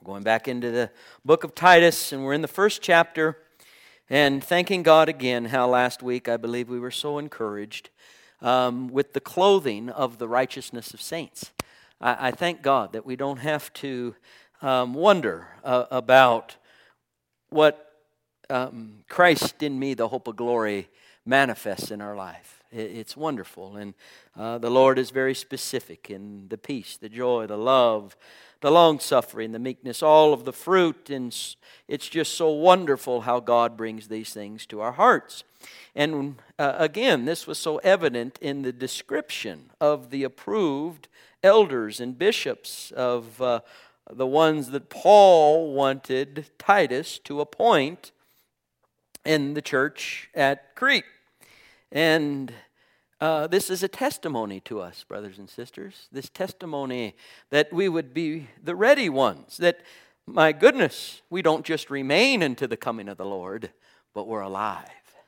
Going back into the book of Titus, and we're in the first chapter, and thanking God again how last week I believe we were so encouraged with the clothing of the righteousness of saints. I thank God that we don't have to wonder about what Christ in me, the hope of glory, manifests in our life. It's wonderful, and the Lord is very specific in the peace, the joy, the love, the long-suffering, the meekness, all of the fruit, and it's just so wonderful how God brings these things to our hearts. And again, this was so evident in the description of the approved elders and bishops of the ones that Paul wanted Titus to appoint in the church at Crete. And this is a testimony to us, brothers and sisters. This testimony that we would be the ready ones. That, my goodness, we don't just remain unto the coming of the Lord, but we're alive.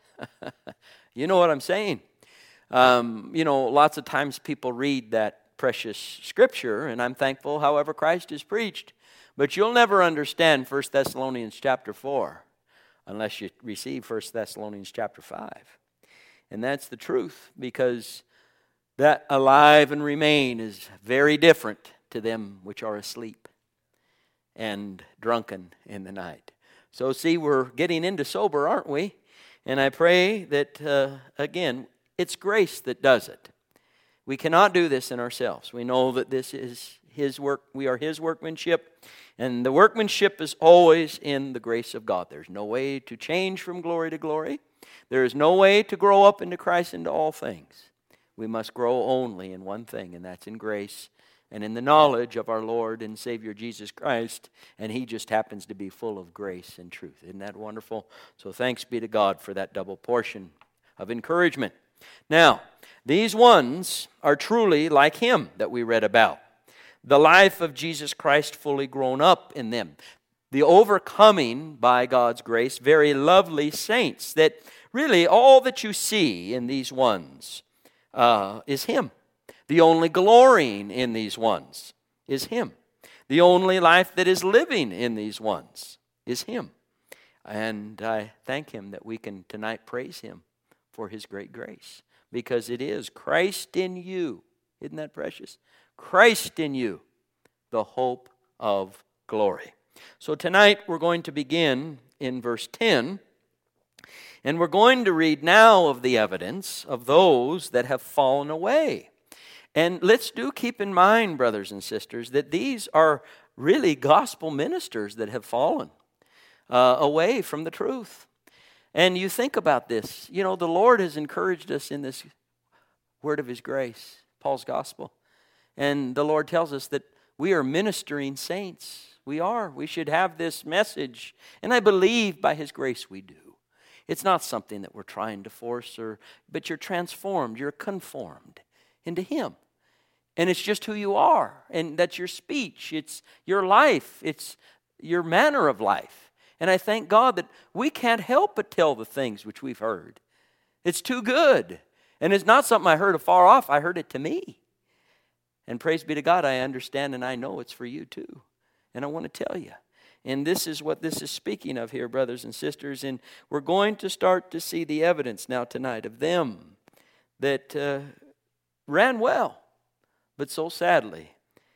You know what I'm saying? Lots of times people read that precious scripture, and I'm thankful however Christ is preached. But you'll never understand 1 Thessalonians chapter 4 unless you receive 1 Thessalonians chapter 5. And that's the truth, because that alive and remain is very different to them which are asleep and drunken in the night. So see, we're getting into sober, aren't we? And I pray that, again, it's grace that does it. We cannot do this in ourselves. We know that this is His work. We are His workmanship. And the workmanship is always in the grace of God. There's no way to change from glory to glory. There is no way to grow up into Christ into all things. We must grow only in one thing, and that's in grace and in the knowledge of our Lord and Savior Jesus Christ. And He just happens to be full of grace and truth. Isn't that wonderful? So thanks be to God for that double portion of encouragement. Now, these ones are truly like Him that we read about. The life of Jesus Christ fully grown up in them. The overcoming by God's grace, very lovely saints that really all that you see in these ones is Him. The only glorying in these ones is Him. The only life that is living in these ones is Him. And I thank Him that we can tonight praise Him for His great grace. Because it is Christ in you. Isn't that precious? Christ in you, the hope of glory. So tonight we're going to begin in verse 10. And we're going to read now of the evidence of those that have fallen away. And let's keep in mind, brothers and sisters, that these are really gospel ministers that have fallen away from the truth. And you think about this. You know, the Lord has encouraged us in this word of His grace, Paul's gospel. And the Lord tells us that we are ministering saints. We are. We should have this message. And I believe by His grace we do. It's not something that we're trying to force, but you're transformed, you're conformed into Him. And it's just who you are. And that's your speech. It's your life. It's your manner of life. And I thank God that we can't help but tell the things which we've heard. It's too good. And it's not something I heard afar off. I heard it to me. And praise be to God, I understand and I know it's for you too. And I want to tell you. And this is what this is speaking of here, brothers and sisters. And we're going to start to see the evidence now tonight of them that ran well, but so sadly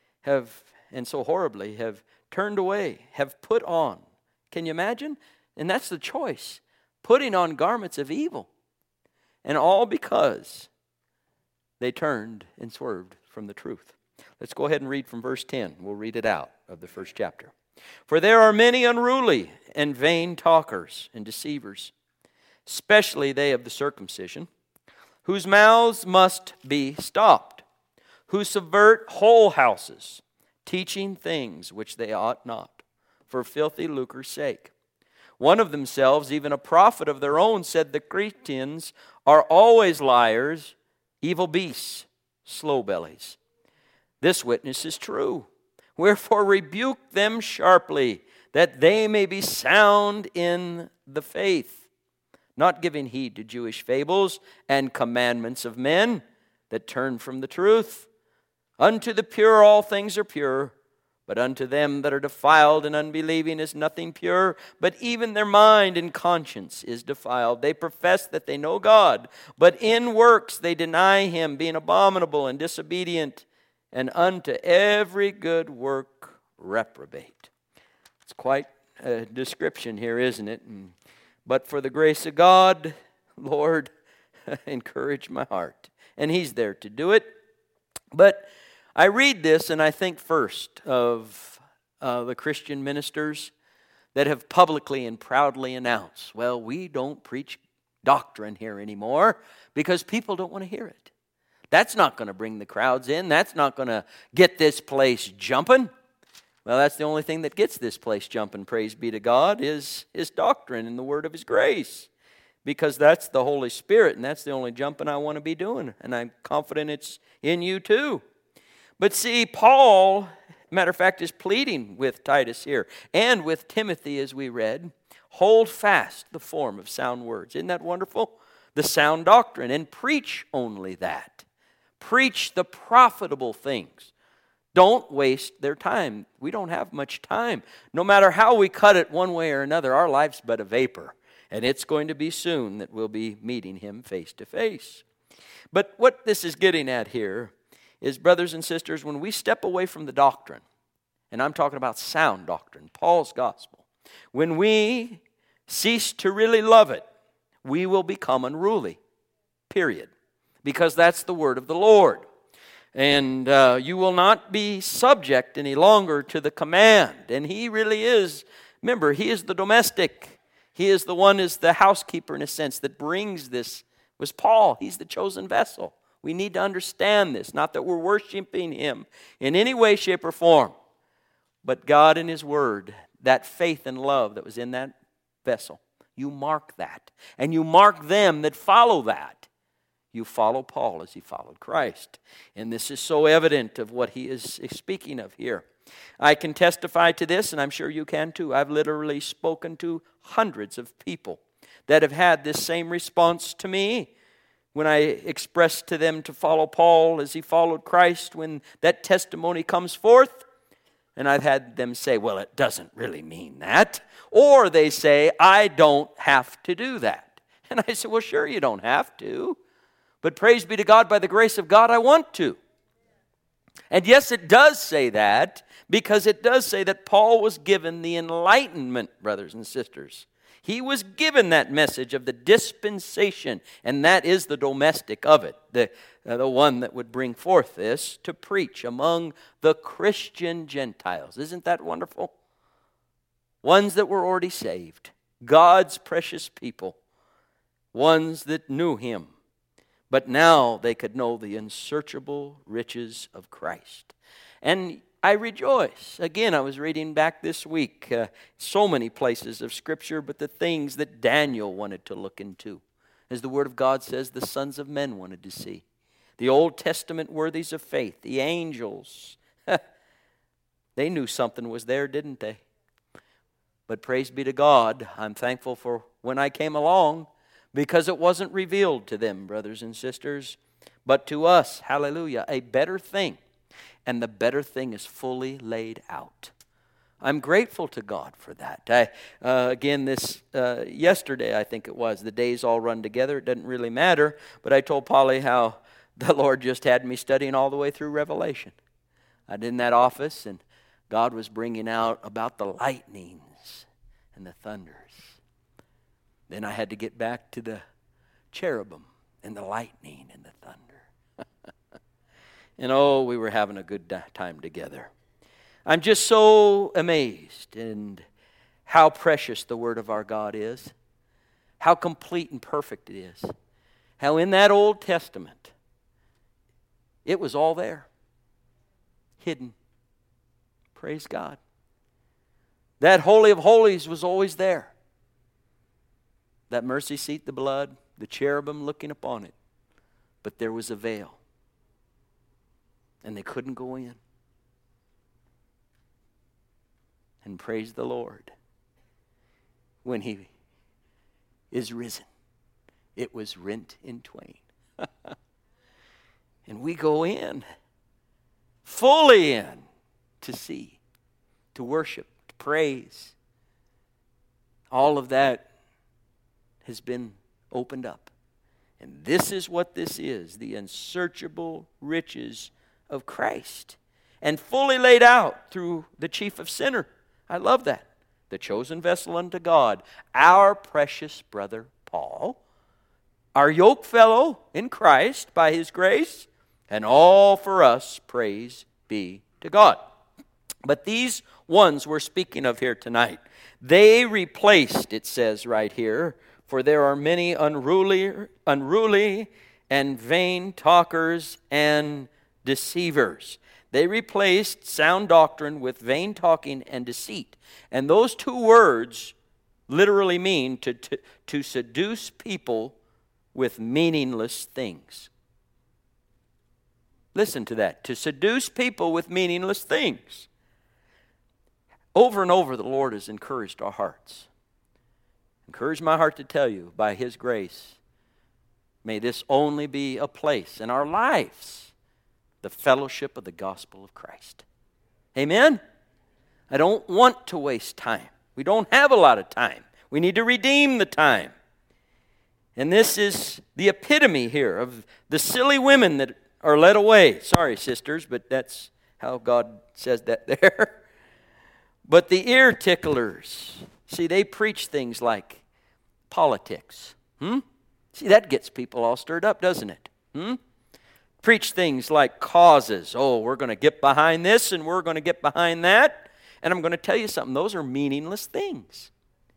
and so horribly have turned away, have put on. Can you imagine? And that's the choice. Putting on garments of evil. And all because they turned and swerved from the truth. Let's go ahead and read from verse 10. We'll read it out of the first chapter. For there are many unruly and vain talkers and deceivers, especially they of the circumcision, whose mouths must be stopped, who subvert whole houses, teaching things which they ought not, for filthy lucre's sake. One of themselves, even a prophet of their own, said the Cretans are always liars, evil beasts, slow bellies. This witness is true. Wherefore rebuke them sharply, that they may be sound in the faith, not giving heed to Jewish fables and commandments of men that turn from the truth. Unto the pure all things are pure, But unto them that are defiled and unbelieving is nothing pure, but even their mind and conscience is defiled. They profess that they know God, but in works they deny him, being abominable and disobedient, and unto every good work reprobate. It's quite a description here, isn't it? But for the grace of God, Lord, encourage my heart. And he's there to do it. But I read this and I think first of the Christian ministers that have publicly and proudly announced, well, we don't preach doctrine here anymore because people don't want to hear it. That's not going to bring the crowds in. That's not going to get this place jumping. Well, that's the only thing that gets this place jumping, praise be to God, is His doctrine and the word of His grace. Because that's the Holy Spirit, and that's the only jumping I want to be doing. And I'm confident it's in you too. But see, Paul, matter of fact, is pleading with Titus here, and with Timothy as we read, hold fast the form of sound words. Isn't that wonderful? The sound doctrine, and preach only that. Preach the profitable things. Don't waste their time. We don't have much time. No matter how we cut it one way or another, our life's but a vapor. And it's going to be soon that we'll be meeting Him face to face. But what this is getting at here is, brothers and sisters, when we step away from the doctrine, and I'm talking about sound doctrine, Paul's gospel, when we cease to really love it, we will become unruly, period. Because that's the word of the Lord. And you will not be subject any longer to the command. And He really is, remember, He is the domestic. He is the one, is the housekeeper in a sense, that brings this. Was Paul. He's the chosen vessel. We need to understand this. Not that we're worshiping Him in any way, shape, or form. But God and His Word, that faith and love that was in that vessel. You mark that. And you mark them that follow that. You follow Paul as he followed Christ. And this is so evident of what he is speaking of here. I can testify to this, and I'm sure you can too. I've literally spoken to hundreds of people that have had this same response to me when I expressed to them to follow Paul as he followed Christ, when that testimony comes forth. And I've had them say, well, it doesn't really mean that. Or they say, I don't have to do that. And I said, well, sure, you don't have to. But praise be to God, by the grace of God, I want to. And yes, it does say that, because it does say that Paul was given the enlightenment, brothers and sisters. He was given that message of the dispensation, and that is the domestic of it, the one that would bring forth this to preach among the Christian Gentiles. Isn't that wonderful? Ones that were already saved, God's precious people, ones that knew Him. But now they could know the unsearchable riches of Christ. And I rejoice. Again, I was reading back this week so many places of Scripture, but the things that Daniel wanted to look into. As the Word of God says, the sons of men wanted to see. The Old Testament worthies of faith, the angels. They knew something was there, didn't they? But praise be to God, I'm thankful for when I came along, because it wasn't revealed to them, brothers and sisters, but to us, hallelujah, a better thing. And the better thing is fully laid out. I'm grateful to God for that. Yesterday, I think it was, the days all run together. It doesn't really matter, but I told Polly how the Lord just had me studying all the way through Revelation. I did in that office, and God was bringing out about the lightnings and the thunders. Then I had to get back to the cherubim and the lightning and the thunder. And oh, we were having a good time together. I'm just so amazed in how precious the Word of our God is. How complete and perfect it is. How in that Old Testament, it was all there. Hidden. Praise God. That Holy of Holies was always there. That mercy seat, the blood, the cherubim looking upon it. But there was a veil. And they couldn't go in. And praise the Lord. When He is risen, it was rent in twain. And we go in, fully in, to see. to worship, to praise. All of that has been opened up. And this is what this is, the unsearchable riches of Christ. And fully laid out through the chief of sinners. I love that. The chosen vessel unto God, our precious brother Paul, our yoke fellow in Christ by his grace, and all for us, praise be to God. But these ones we're speaking of here tonight, they replaced, it says right here, for there are many unruly and vain talkers and deceivers. They replaced sound doctrine with vain talking and deceit. And those two words literally mean to seduce people with meaningless things. Listen to that. To seduce people with meaningless things. Over and over, the Lord has encouraged our hearts. Encouraged my heart to tell you, by His grace, may this only be a place in our lives, the fellowship of the gospel of Christ. Amen? I don't want to waste time. We don't have a lot of time. We need to redeem the time. And this is the epitome here of the silly women that are led away. Sorry, sisters, but that's how God says that there. But the ear ticklers, see, they preach things like politics. See, that gets people all stirred up, doesn't it? Preach things like causes. Oh, we're going to get behind this and we're going to get behind that. And I'm going to tell you something. Those are meaningless things.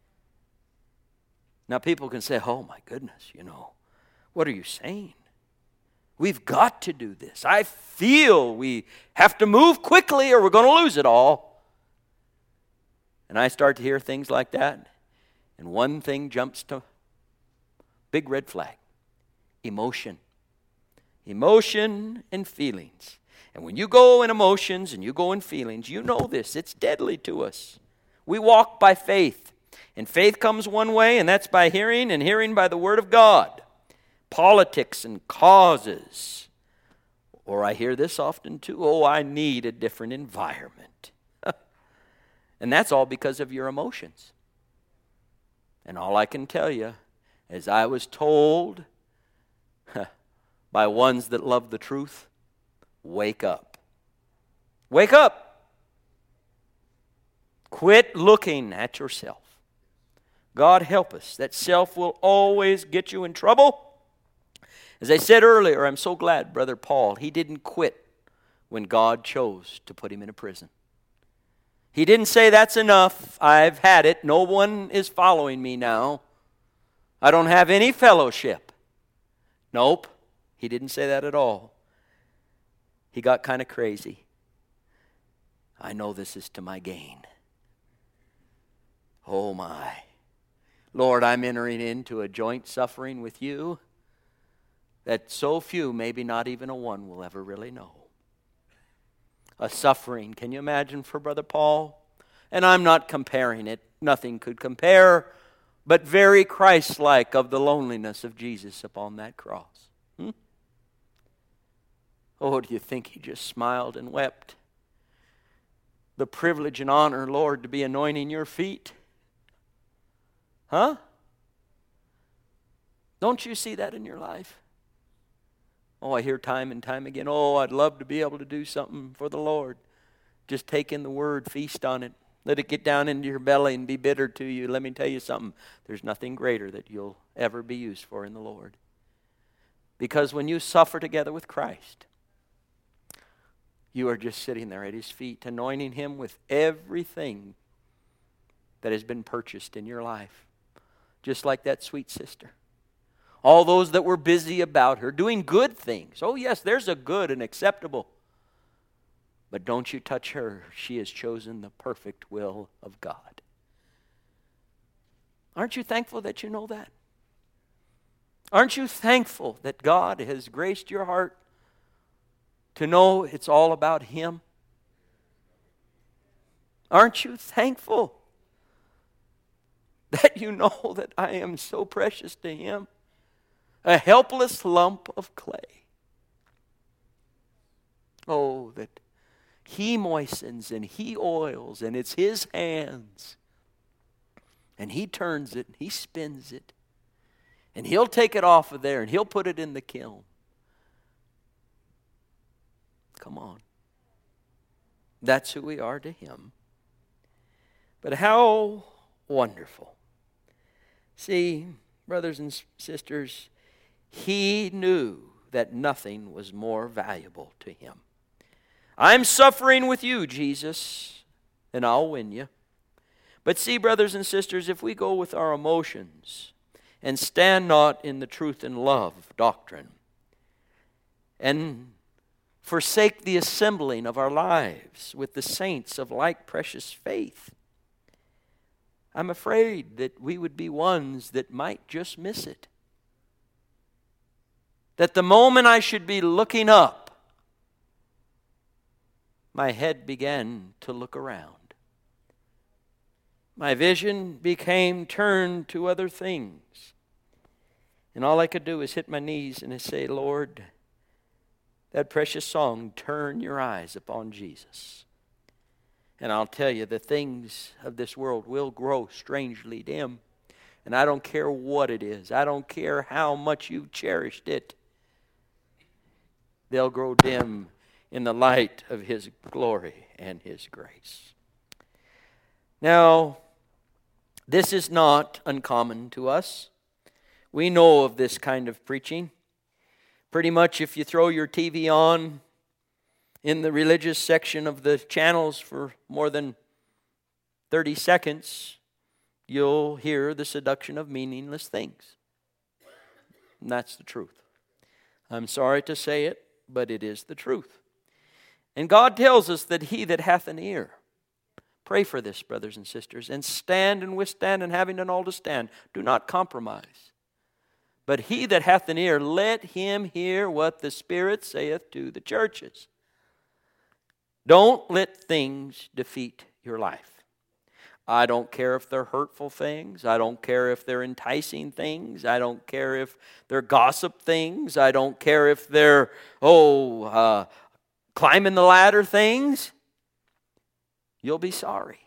Now, people can say, oh, my goodness, what are you saying? We've got to do this. I feel we have to move quickly or we're going to lose it all. And I start to hear things like that, and one thing jumps to big red flag. Emotion. Emotion and feelings. And when you go in emotions and you go in feelings, you know this. It's deadly to us. We walk by faith. And faith comes one way, and that's by hearing, and hearing by the Word of God. Politics and causes. Or I hear this often too. Oh, I need a different environment. And that's all because of your emotions. And all I can tell you, as I was told by ones that love the truth, wake up. Wake up. Quit looking at yourself. God help us. That self will always get you in trouble. As I said earlier, I'm so glad Brother Paul, he didn't quit when God chose to put him in a prison. He didn't say, that's enough, I've had it, no one is following me now. I don't have any fellowship. Nope, he didn't say that at all. He got kind of crazy. I know this is to my gain. Oh my. Lord, I'm entering into a joint suffering with you that so few, maybe not even a one, will ever really know. A suffering, can you imagine, for Brother Paul? And I'm not comparing it. Nothing could compare, but very Christ-like of the loneliness of Jesus upon that cross. Oh, do you think he just smiled and wept? The privilege and honor, Lord, to be anointing your feet. Huh? Don't you see that in your life? Oh, I hear time and time again, oh, I'd love to be able to do something for the Lord. Just take in the word, feast on it. Let it get down into your belly and be bitter to you. Let me tell you something. There's nothing greater that you'll ever be used for in the Lord. Because when you suffer together with Christ, you are just sitting there at His feet, anointing Him with everything that has been purchased in your life. Just like that sweet sister. All those that were busy about her, doing good things. Oh yes, there's a good and acceptable. But don't you touch her. She has chosen the perfect will of God. Aren't you thankful that you know that? Aren't you thankful that God has graced your heart to know it's all about Him? Aren't you thankful that you know that I am so precious to Him? A helpless lump of clay. Oh, that He moistens and He oils, and it's His hands. And He turns it, and He spins it. And He'll take it off of there, and He'll put it in the kiln. Come on. That's who we are to Him. But how wonderful. See, brothers and sisters, He knew that nothing was more valuable to Him. I'm suffering with you, Jesus, and I'll win you. But see, brothers and sisters, if we go with our emotions and stand not in the truth and love doctrine, and forsake the assembling of our lives with the saints of like precious faith, I'm afraid that we would be ones that might just miss it. That the moment I should be looking up, my head began to look around. My vision became turned to other things. And all I could do is hit my knees and say, Lord, that precious song, turn your eyes upon Jesus. And I'll tell you, the things of this world will grow strangely dim. And I don't care what it is. I don't care how much you've cherished it. They'll grow dim in the light of His glory and His grace. Now, this is not uncommon to us. We know of this kind of preaching. Pretty much if you throw your TV on in the religious section of the channels for more than 30 seconds, you'll hear the seduction of meaningless things. And that's the truth. I'm sorry to say it, but it is the truth. And God tells us that he that hath an ear, pray for this, brothers and sisters, and stand and withstand, and having done all to stand, do not compromise. But he that hath an ear, let him hear what the Spirit saith to the churches. Don't let things defeat your life. I don't care if they're hurtful things. I don't care if they're enticing things. I don't care if they're gossip things. I don't care if they're, climbing the ladder things. You'll be sorry.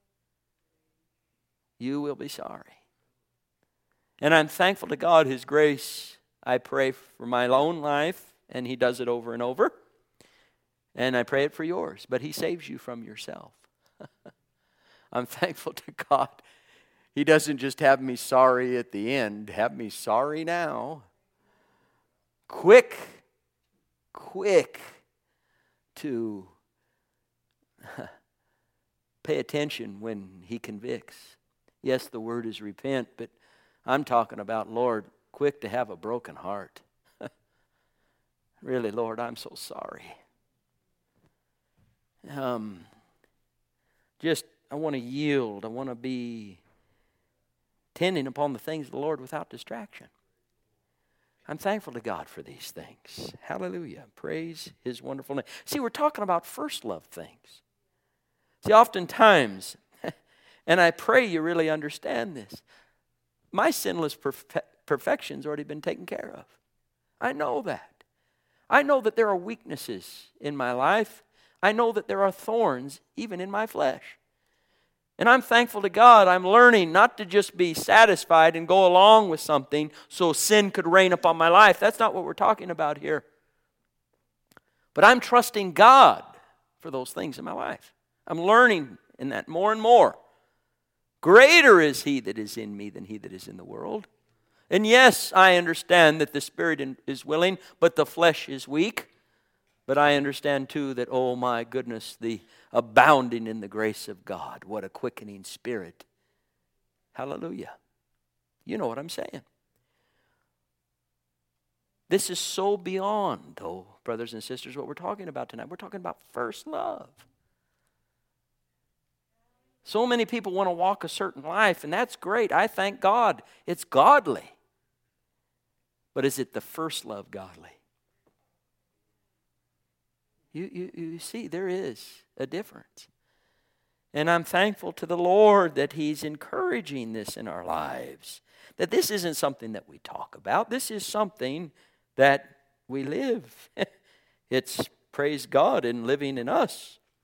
You will be sorry. And I'm thankful to God, His grace. I pray for my own life, and He does it over and over. And I pray it for yours, but He saves you from yourself. I'm thankful to God. He doesn't just have me sorry at the end, have me sorry now. Quick to pay attention when He convicts. Yes, the word is repent, but I'm talking about, Lord, quick to have a broken heart. Really, Lord, I'm so sorry. I want to yield. I want to be tending upon the things of the Lord without distraction. I'm thankful to God for these things. Hallelujah. Praise His wonderful name. See, we're talking about first love things. See, oftentimes, and I pray you really understand this, my sinless perfection's already been taken care of. I know that. I know that there are weaknesses in my life. I know that there are thorns even in my flesh. And I'm thankful to God I'm learning not to just be satisfied and go along with something so sin could reign upon my life. That's not what we're talking about here. But I'm trusting God for those things in my life. I'm learning in that more and more. Greater is He that is in me than he that is in the world. And yes, I understand that the spirit is willing, but the flesh is weak. But I understand too that, oh my goodness, the abounding in the grace of God. What a quickening spirit. Hallelujah. You know what I'm saying. This is so beyond, though, brothers and sisters, what we're talking about tonight. We're talking about first love. So many people want to walk a certain life, and that's great. I thank God. It's godly. But is it the first love godly? You see, there is a difference. And I'm thankful to the Lord that He's encouraging this in our lives. That this isn't something that we talk about. This is something that we live. It's, praise God, in living in us.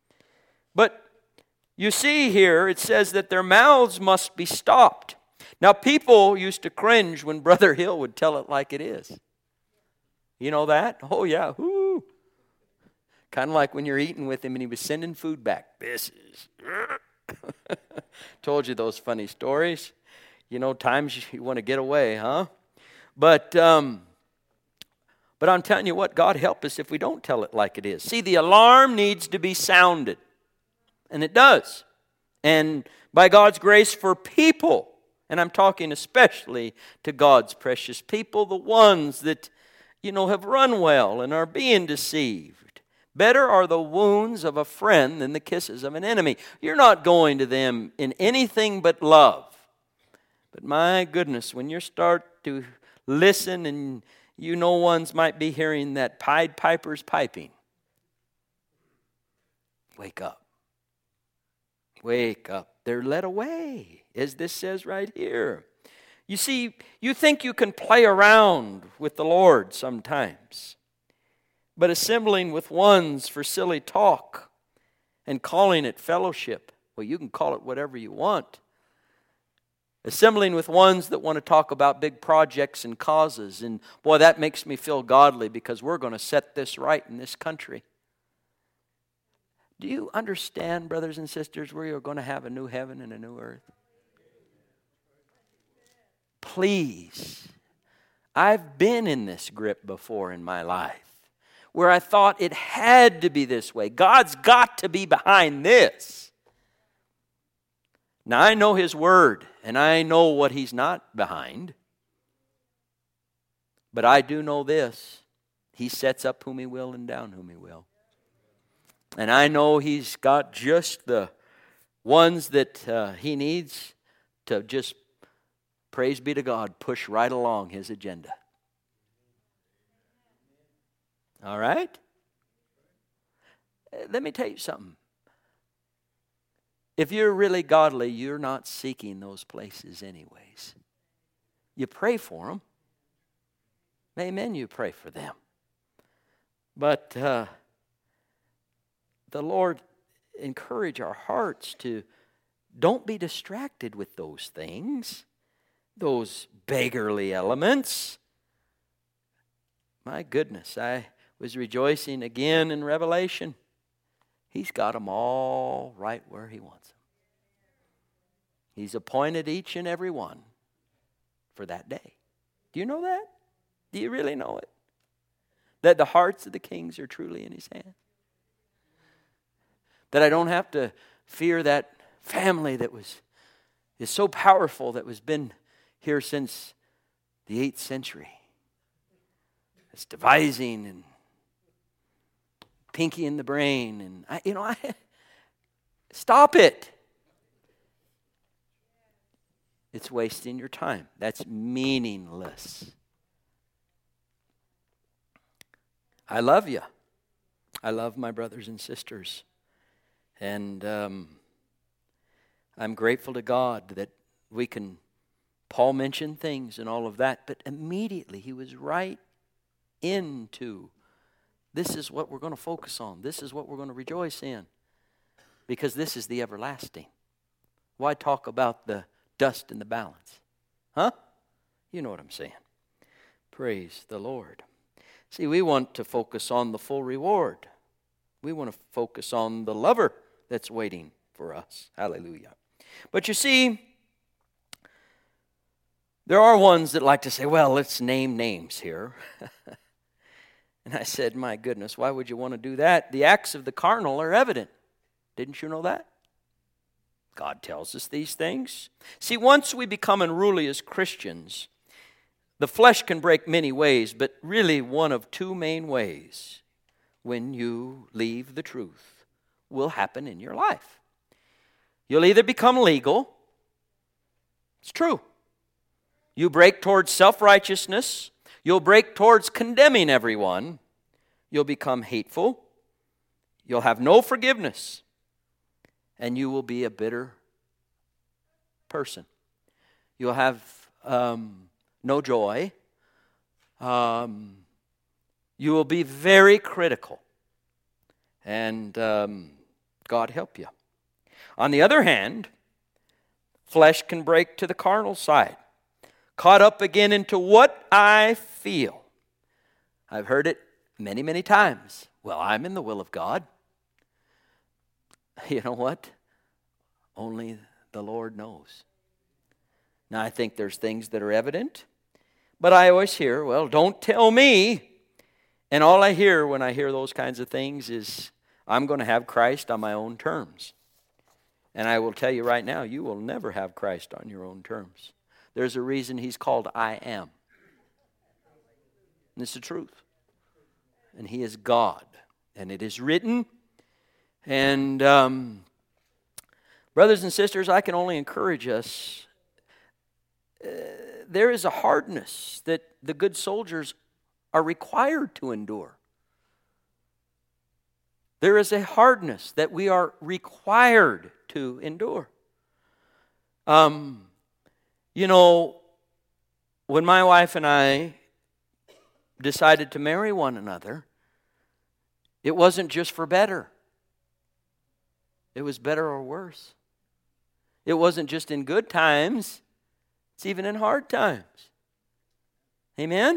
But you see here, it says that their mouths must be stopped. Now, people used to cringe when Brother Hill would tell it like it is. You know that? Oh, yeah. Woo. Kind of like when you're eating with him and he was sending food back. This is... Told you those funny stories. You know, times you want to get away, huh? But I'm telling you what, God help us if we don't tell it like it is. See, the alarm needs to be sounded. And it does. And by God's grace for people, and I'm talking especially to God's precious people, the ones that, have run well and are being deceived. Better are the wounds of a friend than the kisses of an enemy. You're not going to them in anything but love. But my goodness, when you start to listen and ones might be hearing that Pied Piper's piping, wake up. Wake up. They're led away, as this says right here. You see, you think you can play around with the Lord sometimes. But assembling with ones for silly talk and calling it fellowship, well, you can call it whatever you want. Assembling with ones that want to talk about big projects and causes. And boy, that makes me feel godly because we're going to set this right in this country. Do you understand, brothers and sisters, we are going to have a new heaven and a new earth? Please. I've been in this grip before in my life where I thought it had to be this way. God's got to be behind this. Now, I know His Word, and I know what He's not behind. But I do know this. He sets up whom He will and down whom He will. And I know He's got just the ones that He needs to just, praise be to God, push right along His agenda. All right? Let me tell you something. If you're really godly, you're not seeking those places anyways. You pray for them. Amen, you pray for them. But the Lord encourage our hearts to don't be distracted with those things, those beggarly elements. My goodness, I was rejoicing again in Revelation. He's got them all right where He wants them. He's appointed each and every one for that day. Do you know that? Do you really know it? That the hearts of the kings are truly in His hand? That I don't have to fear that family that is so powerful that was been here since the 8th century. It's devising and pinky in the brain, and stop it. It's wasting your time. That's meaningless. I love you. I love my brothers and sisters. And I'm grateful to God that we can, Paul mentioned things and all of that, but immediately he was right into, this is what we're going to focus on. This is what we're going to rejoice in. Because this is the everlasting. Why talk about the dust in the balance? Huh? You know what I'm saying. Praise the Lord. See, we want to focus on the full reward. We want to focus on the lover that's waiting for us. Hallelujah. But you see, there are ones that like to say, well, let's name names here. And I said, my goodness, why would you want to do that? The acts of the carnal are evident. Didn't you know that? God tells us these things. See, once we become unruly as Christians, the flesh can break many ways, but really one of two main ways when you leave the truth will happen in your life. You'll either become legal. It's true. You break towards self-righteousness. You'll break towards condemning everyone. You'll become hateful. You'll have no forgiveness. And you will be a bitter person. You'll have no joy. You will be very critical. And God help you. On the other hand, flesh can break to the carnal side, caught up again into what I feel. I've heard it many, many times. Well, I'm in the will of God. You know what? Only the Lord knows. Now, I think there's things that are evident, but I always hear, well, don't tell me. And all I hear when I hear those kinds of things is, I'm going to have Christ on my own terms. And I will tell you right now, you will never have Christ on your own terms. There's a reason He's called I Am. And it's the truth. And He is God. And it is written. And brothers and sisters, I can only encourage us. There is a hardness that the good soldiers are required to endure. There is a hardness that we are required to endure. You know, when my wife and I decided to marry one another, it wasn't just for better. It was better or worse. It wasn't just in good times. It's even in hard times. Amen?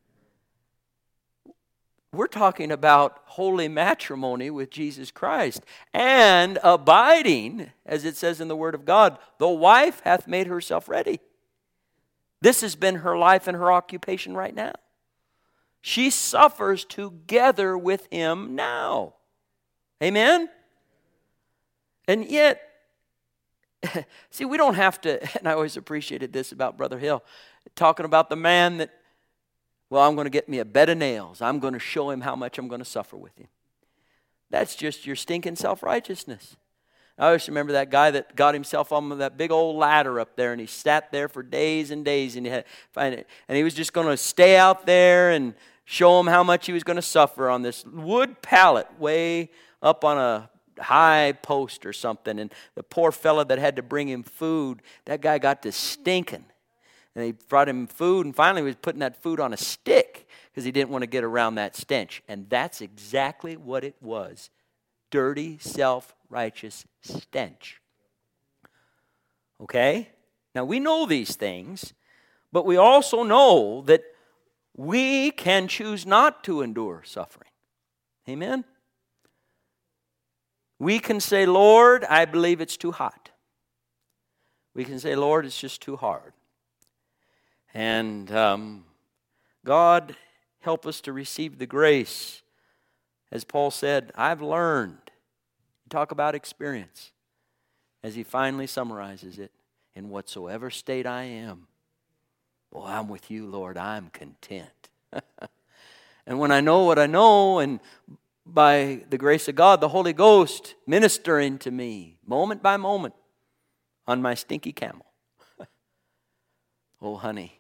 We're talking about holy matrimony with Jesus Christ and abiding, as it says in the Word of God, the wife hath made herself ready. This has been her life and her occupation right now. She suffers together with him now. Amen? And yet, see, we don't have to, and I always appreciated this about Brother Hill, talking about the man that, well, I'm going to get me a bed of nails. I'm going to show him how much I'm going to suffer with him. That's just your stinking self-righteousness. I always remember that guy that got himself on that big old ladder up there, and he sat there for days and days, and he was just going to stay out there and show him how much he was going to suffer on this wood pallet way up on a high post or something. And the poor fella that had to bring him food, that guy got to stinking. And he brought him food, and finally he was putting that food on a stick because he didn't want to get around that stench. And that's exactly what it was. Dirty, self-righteous stench. Okay? Now we know these things, but we also know that we can choose not to endure suffering. Amen? We can say, Lord, I believe it's too hot. We can say, Lord, it's just too hard. And God, help us to receive the grace. As Paul said, I've learned. Talk about experience. As he finally summarizes it, in whatsoever state I am, well, I'm with you, Lord, I'm content. And when I know what I know, and by the grace of God, the Holy Ghost ministering to me, moment by moment, on my stinky camel. Oh, honey,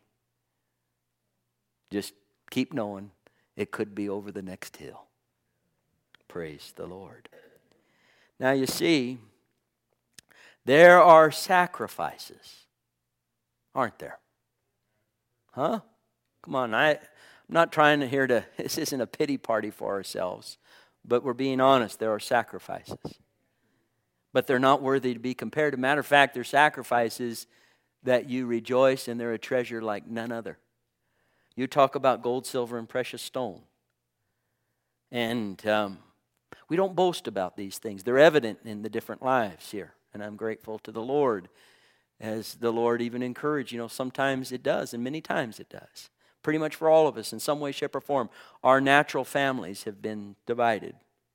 just keep knowing it could be over the next hill. Praise the Lord. Now you see, there are sacrifices, aren't there? Huh? Come on, I'm not trying to this isn't a pity party for ourselves, but we're being honest, there are sacrifices. But they're not worthy to be compared. As a matter of fact, they're sacrifices that you rejoice, and they're a treasure like none other. You talk about gold, silver, and precious stone. And we don't boast about these things. They're evident in the different lives here. And I'm grateful to the Lord, as the Lord even encouraged. You know, sometimes it does, and many times it does. Pretty much for all of us, in some way, shape, or form, our natural families have been divided.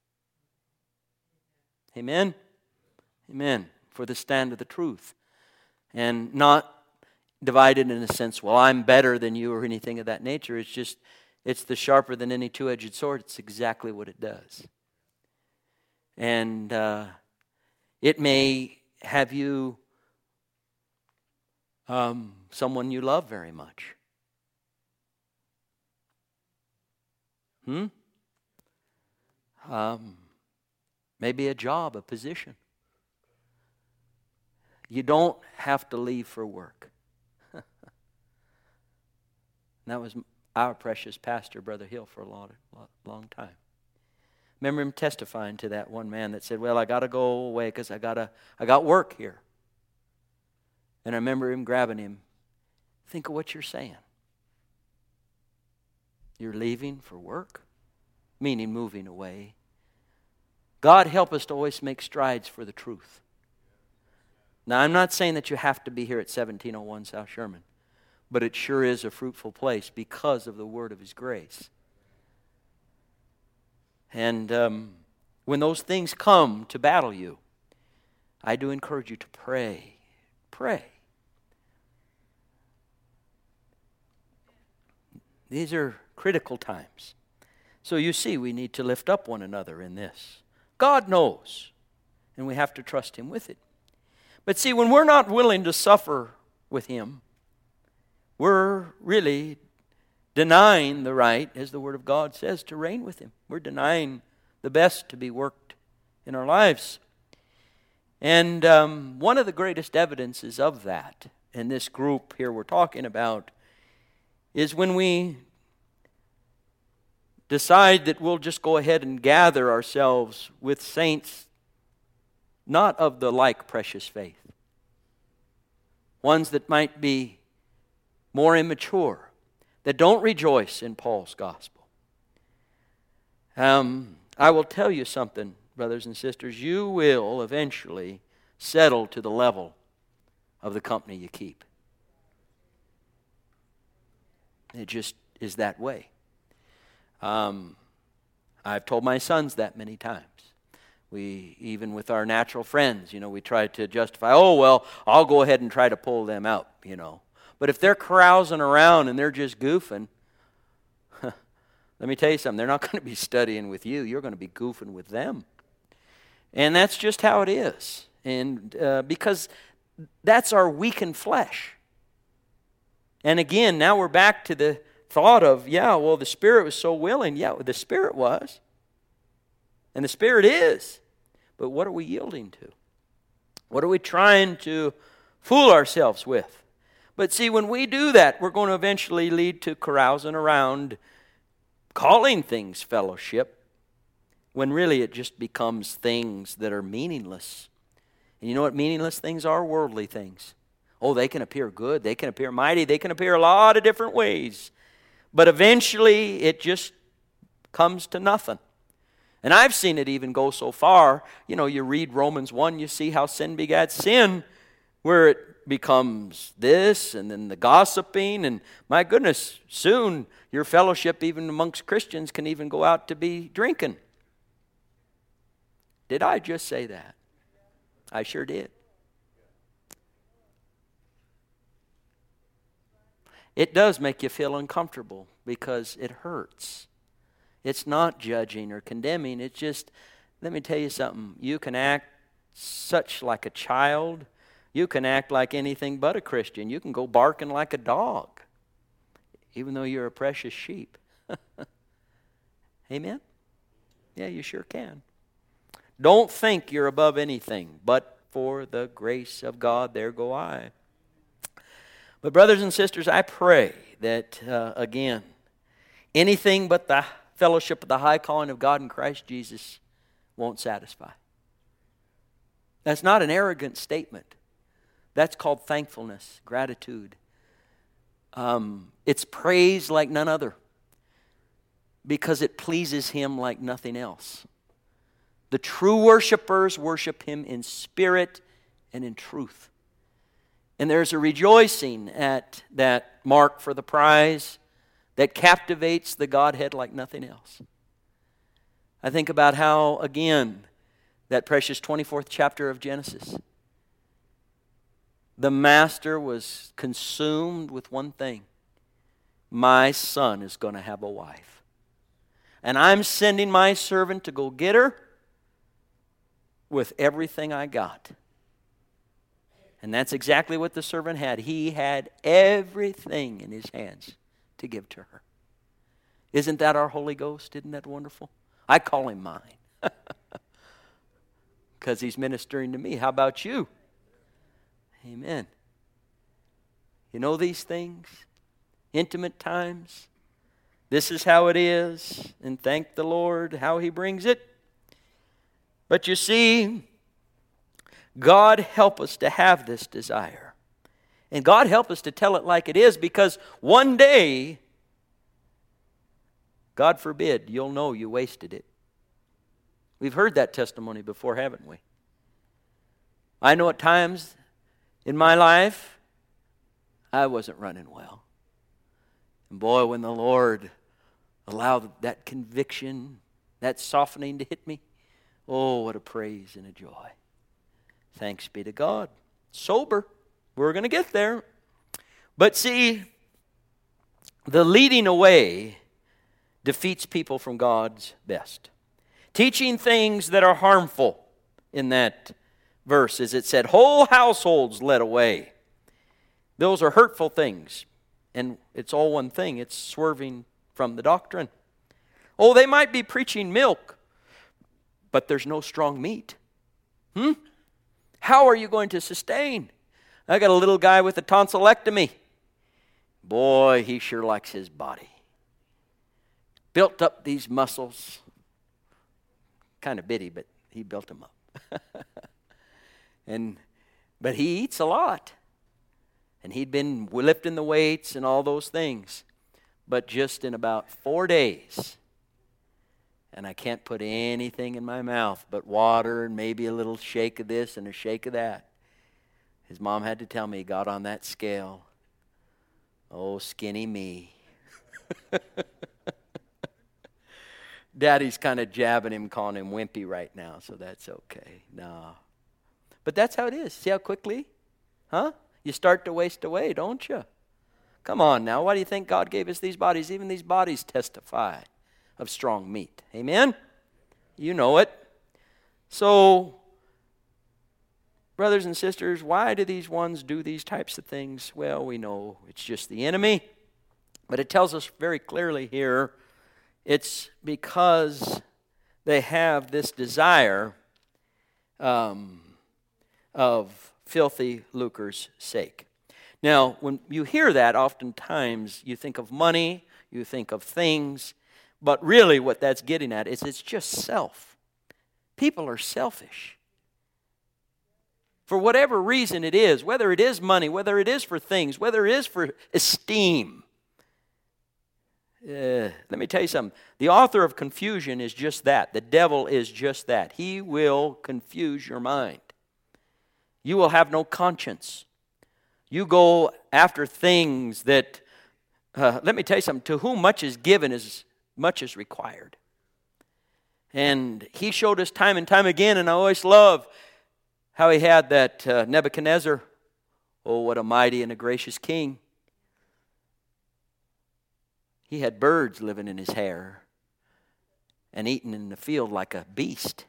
Amen? Amen. For the stand of the truth. And not divided in a sense, well, I'm better than you or anything of that nature. It's just, it's the sharper than any two-edged sword. It's exactly what it does. And it may have you, someone you love very much. Maybe a job, a position. You don't have to leave for work. That was our precious pastor, Brother Hill, for a long time. Remember him testifying to that one man that said, well, I got to go away because I got work here. And I remember him grabbing him. Think of what you're saying. You're leaving for work, meaning moving away. God help us to always make strides for the truth. Now, I'm not saying that you have to be here at 1701 South Sherman, but it sure is a fruitful place because of the word of His grace. And when those things come to battle you, I do encourage you to pray. Pray. These are critical times. So you see, we need to lift up one another in this. God knows, and we have to trust Him with it. But see, when we're not willing to suffer with Him, we're really denying the right, as the Word of God says, to reign with Him. We're denying the best to be worked in our lives. And one of the greatest evidences of that, in this group here we're talking about, is when we decide that we'll just go ahead and gather ourselves with saints not of the like precious faith. Ones that might be more immature, that don't rejoice in Paul's gospel. I will tell you something, brothers and sisters. You will eventually settle to the level of the company you keep. It just is that way. I've told my sons that many times. We, even with our natural friends, we try to justify, oh, well, I'll go ahead and try to pull them out, But if they're carousing around and they're just goofing, let me tell you something, they're not going to be studying with you. You're going to be goofing with them. And that's just how it is. And because that's our weakened flesh. And again, now we're back to the thought of, the Spirit was so willing. Yeah, the Spirit was. And the Spirit is. But what are we yielding to? What are we trying to fool ourselves with? But see, when we do that, we're going to eventually lead to carousing around, calling things fellowship, when really it just becomes things that are meaningless. And you know what meaningless things are? Worldly things. Oh, they can appear good, they can appear mighty, they can appear a lot of different ways. But eventually it just comes to nothing. And I've seen it even go so far, you read Romans 1, you see how sin begat sin, where it becomes this and then the gossiping, and my goodness, soon your fellowship even amongst Christians can even go out to be drinking. Did I just say that? I sure did. It does make you feel uncomfortable because it hurts. It's not judging or condemning. It's just, let me tell you something. You can act such like a child. You can act like anything but a Christian. You can go barking like a dog, even though you're a precious sheep. Amen? Yeah, you sure can. Don't think you're above anything, but for the grace of God, there go I. But brothers and sisters, I pray that, again, anything but the fellowship of the high calling of God in Christ Jesus won't satisfy. That's not an arrogant statement. That's called thankfulness, gratitude. It's praise like none other because it pleases Him like nothing else. The true worshipers worship Him in spirit and in truth. And there's a rejoicing at that mark for the prize that captivates the Godhead like nothing else. I think about how, again, that precious 24th chapter of Genesis, the master was consumed with one thing. My son is going to have a wife. And I'm sending my servant to go get her with everything I got. And that's exactly what the servant had. He had everything in his hands to give to her. Isn't that our Holy Ghost? Isn't that wonderful? I call him mine because he's ministering to me. How about you? Amen. You know these things? Intimate times. This is how it is. And thank the Lord how He brings it. But you see, God help us to have this desire. And God help us to tell it like it is, because one day, God forbid, you'll know you wasted it. We've heard that testimony before, haven't we? I know at times in my life, I wasn't running well. And boy, when the Lord allowed that conviction, that softening to hit me, oh, what a praise and a joy. Thanks be to God. Sober. We're going to get there. But see, the leading away defeats people from God's best. Teaching things that are harmful in that verse, as it said, whole households led away. Those are hurtful things. And it's all one thing. It's swerving from the doctrine. Oh, they might be preaching milk, but there's no strong meat. How are you going to sustain? I got a little guy with a tonsillectomy. Boy, he sure likes his body. Built up these muscles. Kind of bitty, but he built them up. But he eats a lot. And he'd been lifting the weights and all those things. But just in about 4 days, and I can't put anything in my mouth but water and maybe a little shake of this and a shake of that. His mom had to tell me he got on that scale. Oh, skinny me. Daddy's kind of jabbing him, calling him wimpy right now, so that's okay. No. But that's how it is. See how quickly? You start to waste away, don't you? Come on now. Why do you think God gave us these bodies? Even these bodies testify of strong meat. Amen? You know it. So, brothers and sisters, why do these ones do these types of things? Well, we know it's just the enemy. But it tells us very clearly here, it's because they have this desire of filthy lucre's sake. Now, when you hear that, oftentimes you think of money, you think of things, but really what that's getting at is it's just self. People are selfish. For whatever reason it is, whether it is money, whether it is for things, whether it is for esteem. Let me tell you something. The author of confusion is just that. The devil is just that. He will confuse your mind. You will have no conscience. You go after things that, let me tell you something, to whom much is given is much is required. And he showed us time and time again, and I always love how he had that Nebuchadnezzar. Oh, what a mighty and a gracious king. He had birds living in his hair and eating in the field like a beast.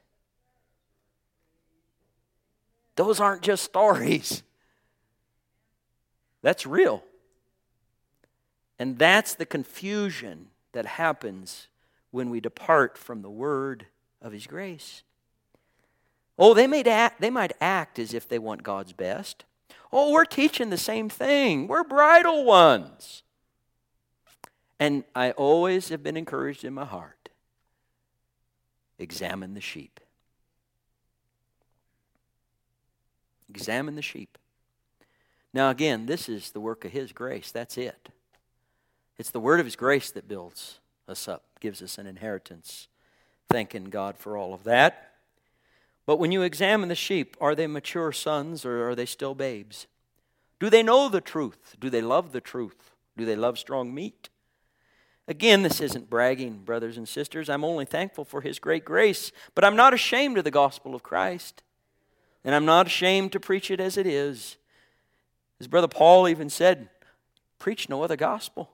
Those aren't just stories. That's real. And that's the confusion that happens when we depart from the word of his grace. Oh, they might act as if they want God's best. Oh, we're teaching the same thing. We're bridal ones. And I always have been encouraged in my heart. Examine the sheep. Examine the sheep. Now again, this is the work of his grace. That's it. It's the word of his grace that builds us up, gives us an inheritance. Thanking God for all of that. But when you examine the sheep, are they mature sons or are they still babes? Do they know the truth? Do they love the truth? Do they love strong meat? Again, this isn't bragging, brothers and sisters. I'm only thankful for his great grace. But I'm not ashamed of the gospel of Christ. And I'm not ashamed to preach it as it is. As Brother Paul even said, preach no other gospel.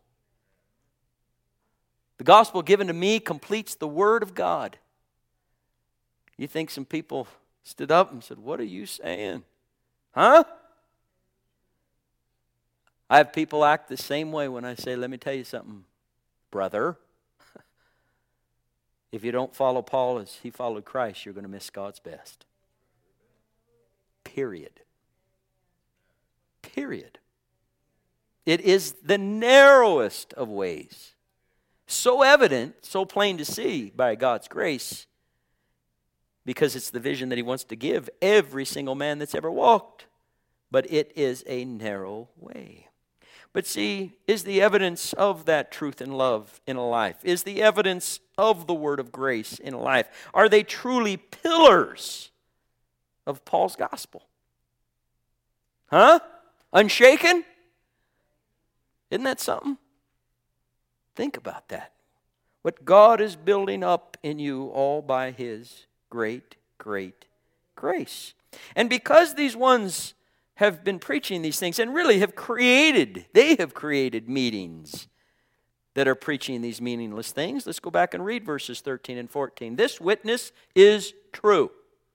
The gospel given to me completes the word of God. You think some people stood up and said, what are you saying? Huh? I have people act the same way when I say, let me tell you something, brother. If you don't follow Paul as he followed Christ, you're going to miss God's best. Period. Period. It is the narrowest of ways. So evident, so plain to see by God's grace. because it's the vision that he wants to give every single man that's ever walked. But it is a narrow way. But see, is the evidence of that truth and love in a life? Is the evidence of the word of grace in a life? Are they truly pillars of Paul's gospel? Huh? Unshaken? Isn't that something? Think about that. What God is building up in you all by His great, great grace. And because these ones have been preaching these things and really they have created meetings that are preaching these meaningless things. Let's go back and read verses 13 and 14. This witness is true.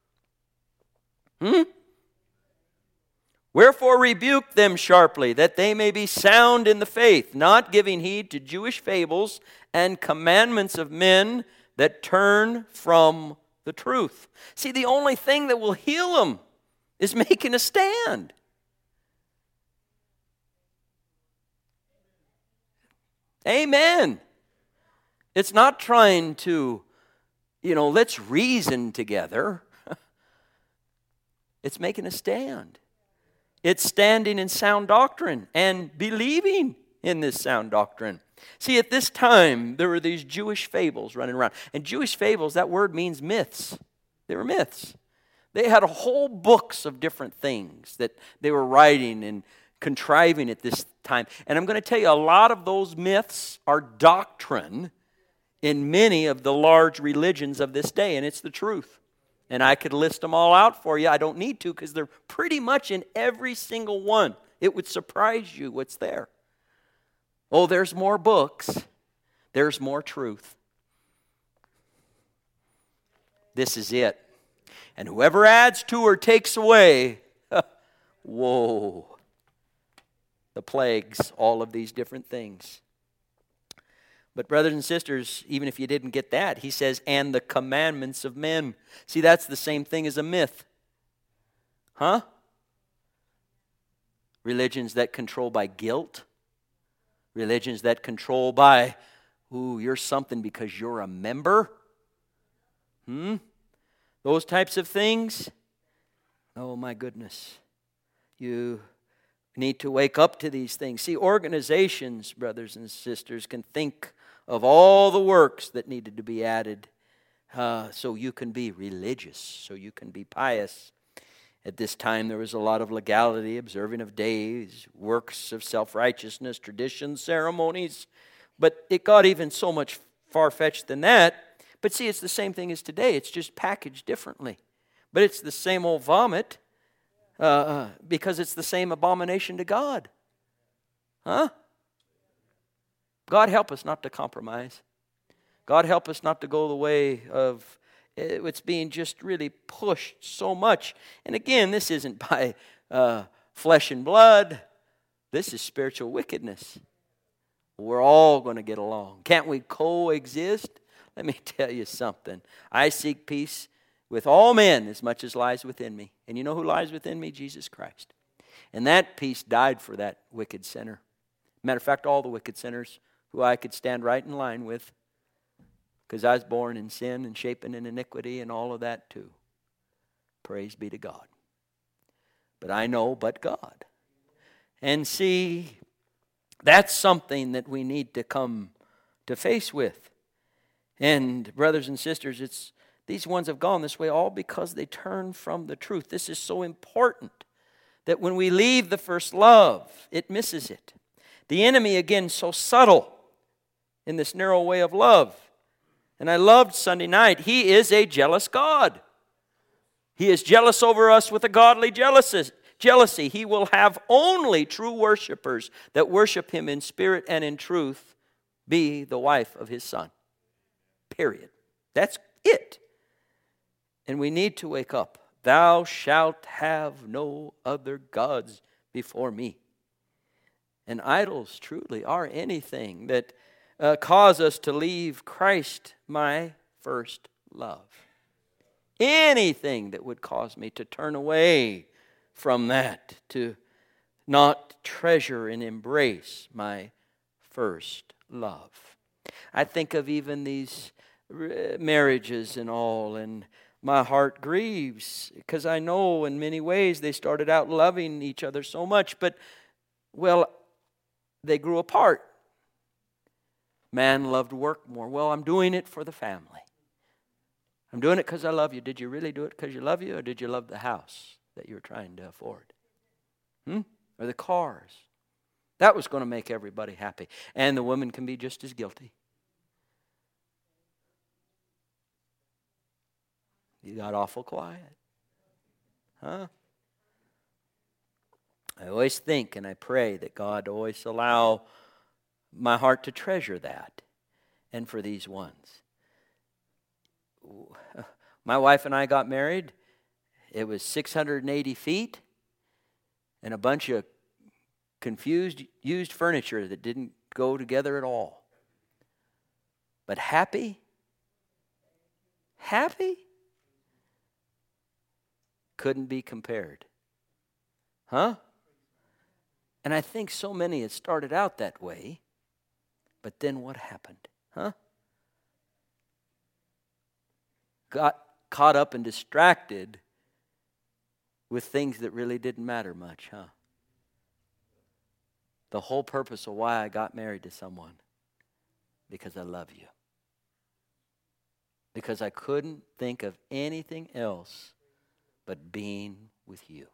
Wherefore rebuke them sharply, that they may be sound in the faith, not giving heed to Jewish fables and commandments of men that turn from the truth. See, the only thing that will heal them is making a stand. Amen. It's not trying to, let's reason together. It's making a stand. It's standing in sound doctrine and believing in this sound doctrine. See, at this time, there were these Jewish fables running around. And Jewish fables, that word means myths. They were myths. They had whole books of different things that they were writing and contriving at this time. And I'm going to tell you, a lot of those myths are doctrine in many of the large religions of this day, and it's the truth. And I could list them all out for you. I don't need to because they're pretty much in every single one. It would surprise you what's there. Oh, there's more books. There's more truth. This is it. And whoever adds to or takes away, whoa, the plagues, all of these different things. But brothers and sisters, even if you didn't get that, he says, and the commandments of men. See, that's the same thing as a myth. Huh? Religions that control by guilt. Religions that control by, you're something because you're a member. Those types of things. Oh my goodness. You need to wake up to these things. See, organizations, brothers and sisters, can think of all the works that needed to be added so you can be religious, so you can be pious. At this time, there was a lot of legality, observing of days, works of self-righteousness, traditions, ceremonies. But it got even so much far-fetched than that. But see, it's the same thing as today. It's just packaged differently. But it's the same old vomit because it's the same abomination to God. Huh? God help us not to compromise. God help us not to go the way of it's being just really pushed so much. And again, this isn't by flesh and blood. This is spiritual wickedness. We're all going to get along. Can't we coexist? Let me tell you something. I seek peace with all men as much as lies within me. And you know who lies within me? Jesus Christ. And that peace died for that wicked sinner. Matter of fact, all the wicked sinners who I could stand right in line with, because I was born in sin and shapen in iniquity and all of that too. Praise be to God. But I know but God. And see, that's something that we need to come to face with. And brothers and sisters, these ones have gone this way all because they turn from the truth. This is so important that when we leave the first love, it misses it. The enemy, again, so subtle in this narrow way of love. And I loved Sunday night. He is a jealous God. He is jealous over us with a godly jealousy. He will have only true worshipers that worship Him in spirit and in truth be the wife of His Son. Period. That's it. And we need to wake up. Thou shalt have no other gods before me. And idols truly are anything that cause us to leave Christ, my first love. Anything that would cause me to turn away from that, to not treasure and embrace my first love. I think of even these marriages and all, and my heart grieves because I know in many ways they started out loving each other so much, but, well, they grew apart. Man loved work more. Well, I'm doing it for the family. I'm doing it because I love you. Did you really do it because you love you, or did you love the house that you were trying to afford? Or the cars? That was going to make everybody happy. And the woman can be just as guilty. You got awful quiet. Huh? I always think and I pray that God always allow my heart to treasure that, and for these ones. My wife and I got married. It was 680 feet and a bunch of confused used furniture that didn't go together at all. But happy? Happy? Couldn't be compared. Huh? And I think so many had started out that way, but then what happened? Huh? Got caught up and distracted with things that really didn't matter much, huh? The whole purpose of why I got married to someone, because I love you. Because I couldn't think of anything else but being with you.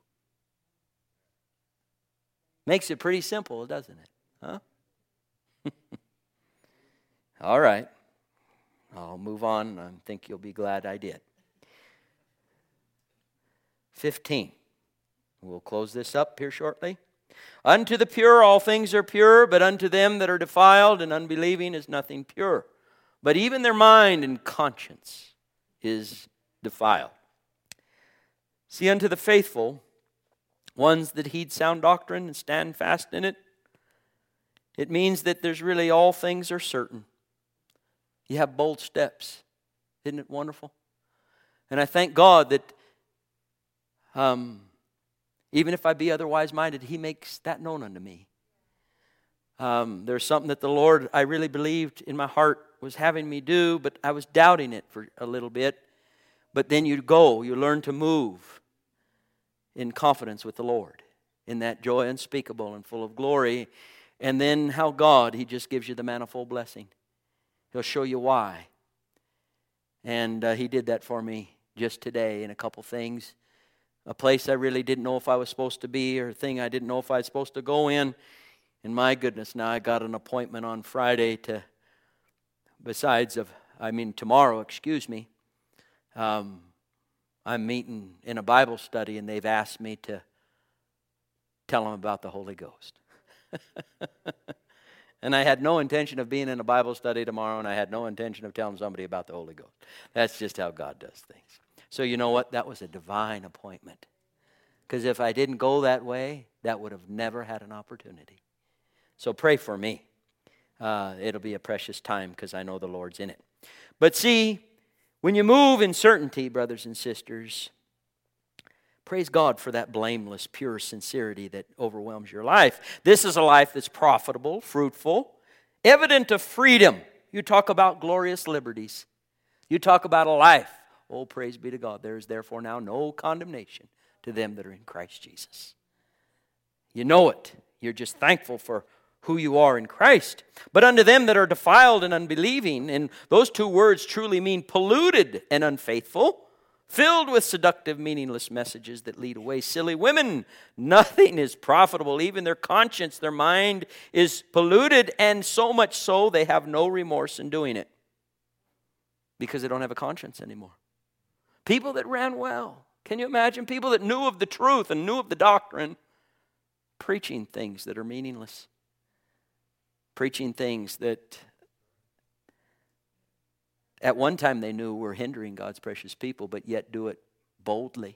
Makes it pretty simple, doesn't it? Huh? All right. I'll move on. I think you'll be glad I did. 15. We'll close this up here shortly. Unto the pure all things are pure, but unto them that are defiled and unbelieving is nothing pure. But even their mind and conscience is defiled. See, unto the faithful, ones that heed sound doctrine and stand fast in it, it means that there's really all things are certain. You have bold steps. Isn't it wonderful? And I thank God that even if I be otherwise minded, He makes that known unto me. There's something that the Lord, I really believed in my heart, was having me do, but I was doubting it for a little bit. But then you learn to move in confidence with the Lord, in that joy unspeakable and full of glory. And then how God, He just gives you the manifold blessing. He'll show you why. And He did that for me just today in a couple things. A place I really didn't know if I was supposed to be, or a thing I didn't know if I was supposed to go in. And my goodness, now I got an appointment on Friday tomorrow, I'm meeting in a Bible study, and they've asked me to tell them about the Holy Ghost. And I had no intention of being in a Bible study tomorrow, and I had no intention of telling somebody about the Holy Ghost. That's just how God does things. So you know what? That was a divine appointment. Because if I didn't go that way, that would have never had an opportunity. So pray for me. It'll be a precious time because I know the Lord's in it. But see, when you move in certainty, brothers and sisters, praise God for that blameless, pure sincerity that overwhelms your life. This is a life that's profitable, fruitful, evident of freedom. You talk about glorious liberties. You talk about a life. Oh, praise be to God. There is therefore now no condemnation to them that are in Christ Jesus. You know it. You're just thankful for who you are in Christ. But unto them that are defiled and unbelieving, and those two words truly mean polluted and unfaithful, filled with seductive, meaningless messages that lead away silly women. Nothing is profitable. Even their conscience, their mind is polluted, and so much so they have no remorse in doing it because they don't have a conscience anymore. People that ran well. Can you imagine? People that knew of the truth and knew of the doctrine, preaching things that are meaningless. Preaching things that at one time they knew were hindering God's precious people, but yet do it boldly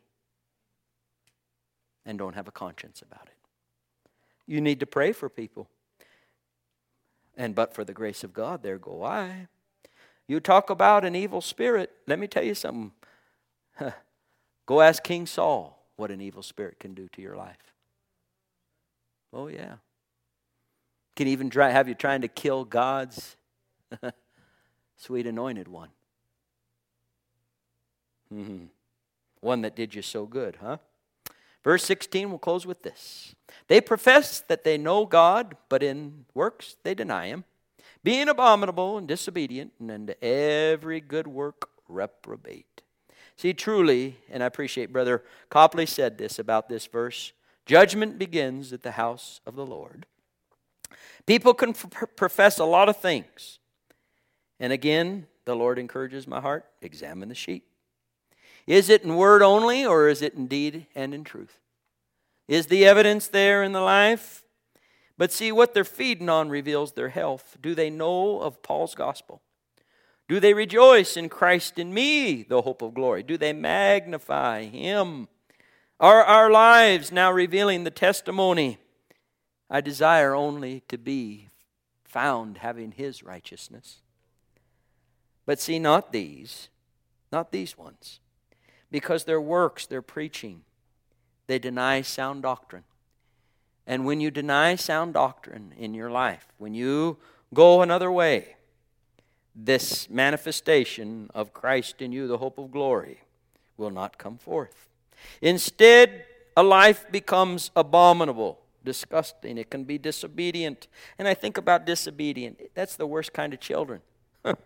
and don't have a conscience about it. You need to pray for people. And but for the grace of God, there go I. You talk about an evil spirit. Let me tell you something. Go ask King Saul what an evil spirit can do to your life. Oh, yeah. Can even have you trying to kill God's sweet anointed one. One that did you so good, huh? Verse 16, we'll close with this. They profess that they know God, but in works they deny Him, being abominable and disobedient, and unto every good work reprobate. See, truly, and I appreciate Brother Copley said this about this verse, judgment begins at the house of the Lord. People can profess a lot of things. And again, the Lord encourages my heart, examine the sheep. Is it in word only, or is it in deed and in truth? Is the evidence there in the life? But see, what they're feeding on reveals their health. Do they know of Paul's gospel? Do they rejoice in Christ in me, the hope of glory? Do they magnify Him? Are our lives now revealing the testimony? I desire only to be found having His righteousness. But see, not these ones. Because their works, their preaching, they deny sound doctrine. And when you deny sound doctrine in your life, when you go another way, this manifestation of Christ in you, the hope of glory, will not come forth. Instead, a life becomes abominable, disgusting. It can be disobedient. And I think about disobedient. That's the worst kind of children. You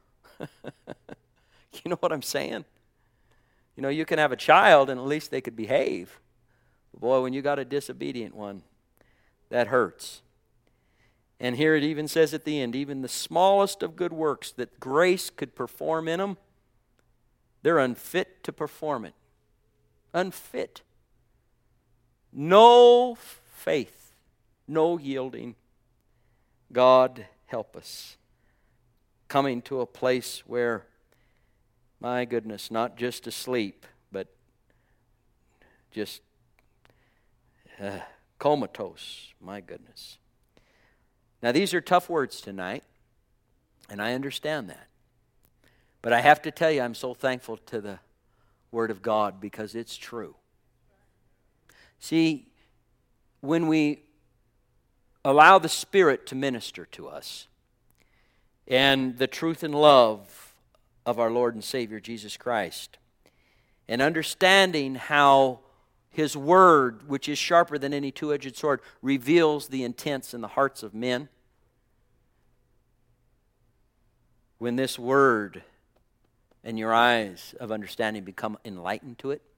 know what I'm saying? You know, you can have a child and at least they could behave. Boy, when you got a disobedient one, that hurts. And here it even says at the end, even the smallest of good works that grace could perform in them, they're unfit to perform it. Unfit. No faith, no yielding. God help us. Coming to a place where, my goodness, not just asleep, but just comatose, my goodness. Now, these are tough words tonight, and I understand that. But I have to tell you, I'm so thankful to the Word of God because it's true. See, when we allow the Spirit to minister to us and the truth and love of our Lord and Savior Jesus Christ, and understanding how His Word, which is sharper than any two-edged sword, reveals the intents and the hearts of men. When this Word and your eyes of understanding become enlightened to it,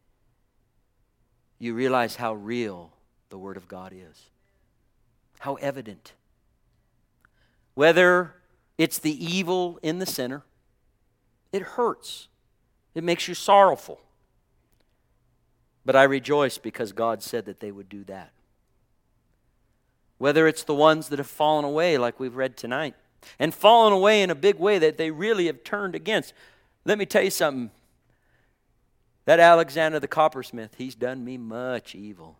you realize how real the Word of God is. How evident. Whether it's the evil in the sinner, it hurts. It makes you sorrowful. But I rejoice because God said that they would do that. Whether it's the ones that have fallen away like we've read tonight, and fallen away in a big way that they really have turned against. Let me tell you something. That Alexander the coppersmith, he's done me much evil.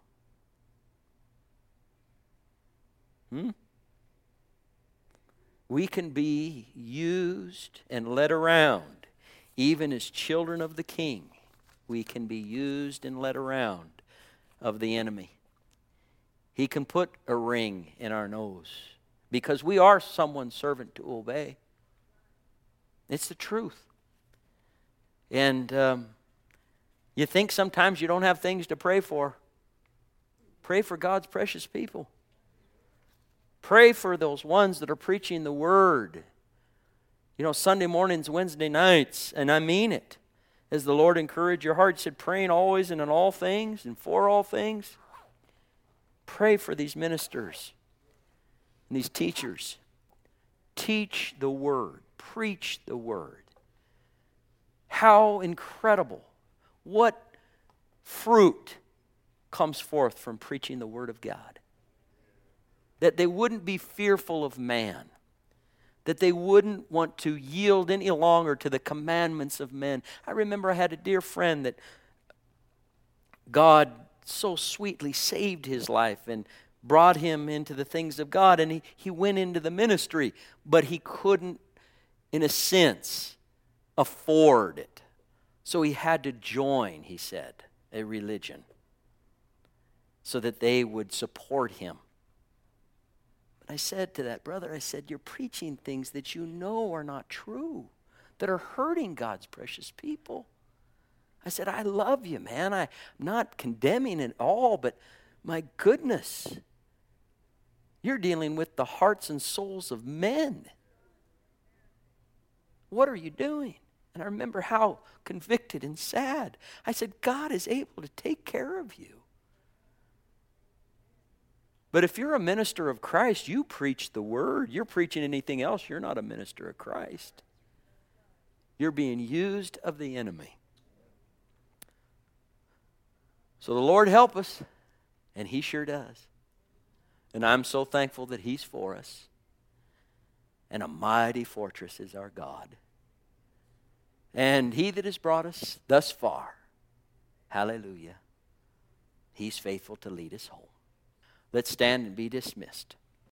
We can be used and led around, even as children of the King. We can be used and led around of the enemy. He can put a ring in our nose because we are someone's servant to obey. It's the truth. And you think sometimes you don't have things to pray for. Pray for God's precious people. Pray for those ones that are preaching the Word. You know, Sunday mornings, Wednesday nights, and I mean it. As the Lord encouraged your heart, He said, praying always and in all things and for all things. Pray for these ministers and these teachers. Teach the Word. Preach the Word. How incredible. What fruit comes forth from preaching the Word of God. That they wouldn't be fearful of man. That they wouldn't want to yield any longer to the commandments of men. I remember I had a dear friend that God so sweetly saved his life and brought him into the things of God, and he went into the ministry, but he couldn't, in a sense, afford it. So he had to join, he said, a religion so that they would support him. I said to that brother, I said, you're preaching things that you know are not true, that are hurting God's precious people. I said, I love you, man. I'm not condemning at all, but my goodness, you're dealing with the hearts and souls of men. What are you doing? And I remember how convicted and sad. I said, God is able to take care of you. But if you're a minister of Christ, you preach the word. You're preaching anything else, you're not a minister of Christ. You're being used of the enemy. So the Lord help us, and He sure does. And I'm so thankful that He's for us. And a mighty fortress is our God. And He that has brought us thus far, hallelujah, He's faithful to lead us home. Let's stand and be dismissed.